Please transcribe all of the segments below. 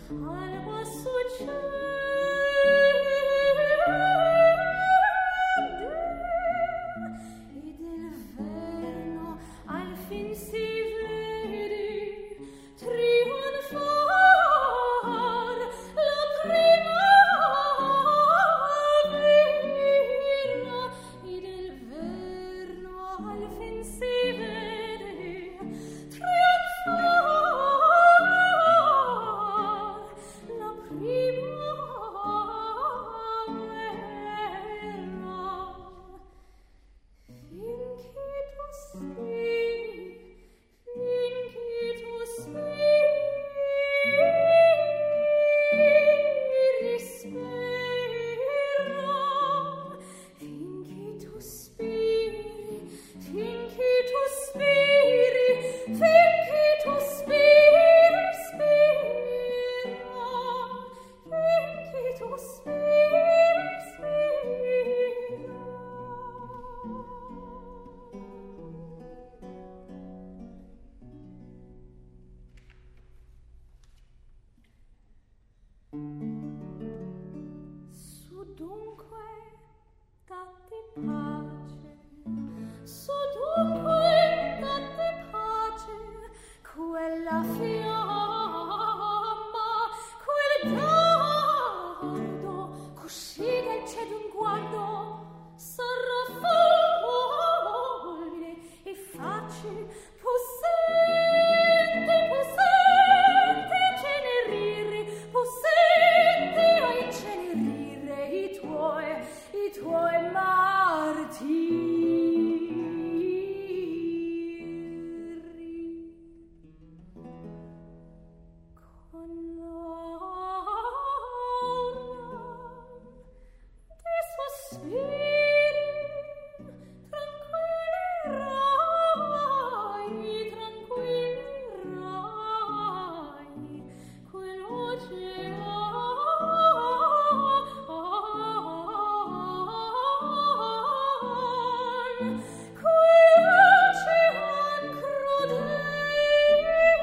alba succede e del verno al fin si vede trionfar la primavera e del verno al fin si vede trionfar la primavera finché tu su dunque datti pace, su dunque datti pace, quella fiamma, quel dardo, così del cielo un guardo, sarà fulmine e face possente, possente a cenerire, possente a incenerire i tuoi martiri. Con l'aura dei sospiri tranquillerai quell'ocean crudele.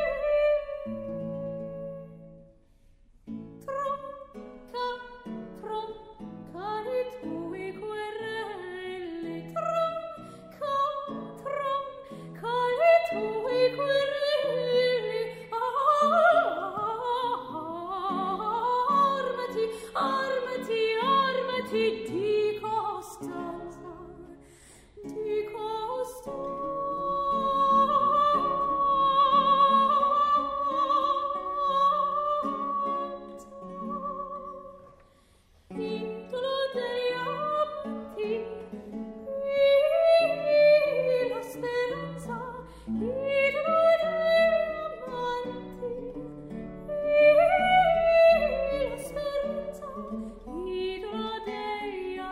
Tronca, tronca i tuoi querelli, tronca, tronca i tuoi querelli. Armati, armati, armati di costanza, di costanza. Idolo degli amanti, la speranza, idolo degli amanti, la speranza, idolo degli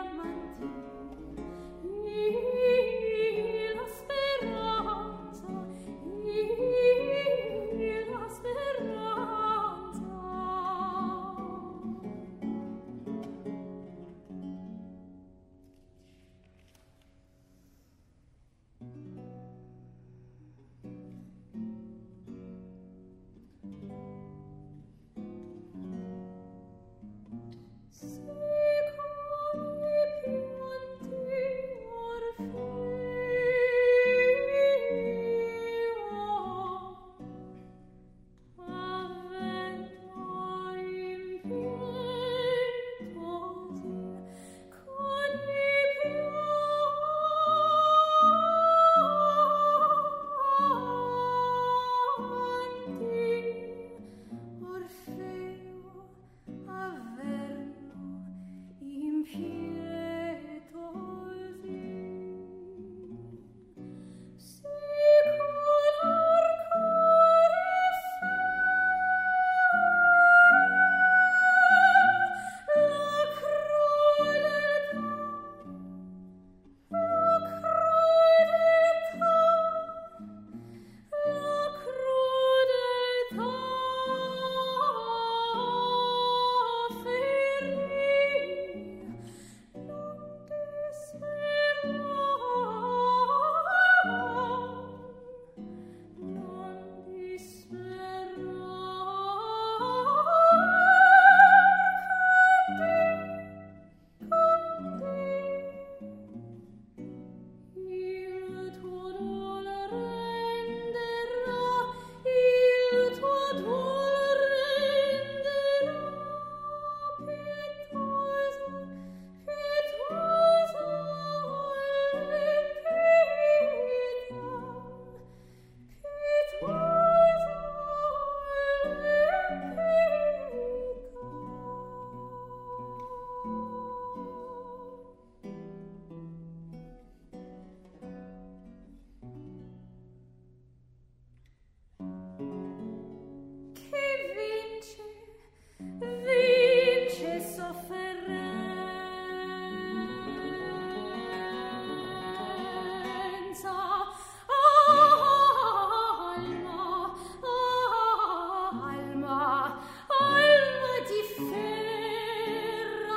alma di ferra.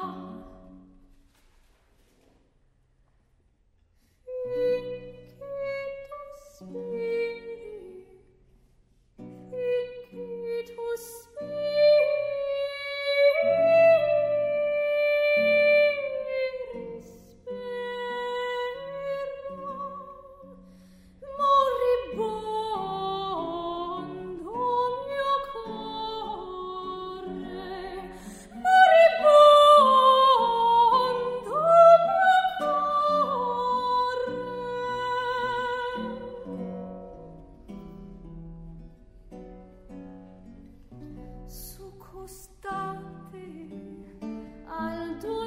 Finché tu spiri, finché tu spiri, spera, moribondo mio cuore, moribondo mio cuore. Su costante al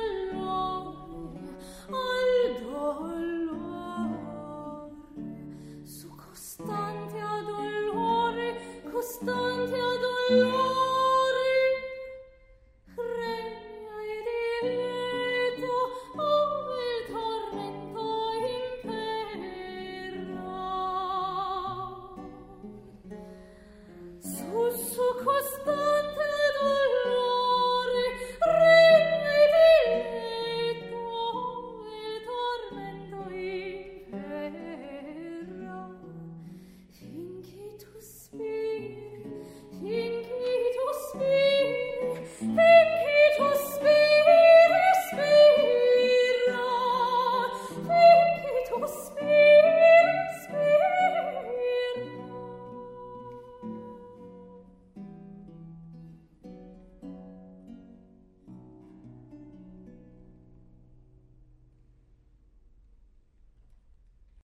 dolore, su costante a dolore, costante a dolore.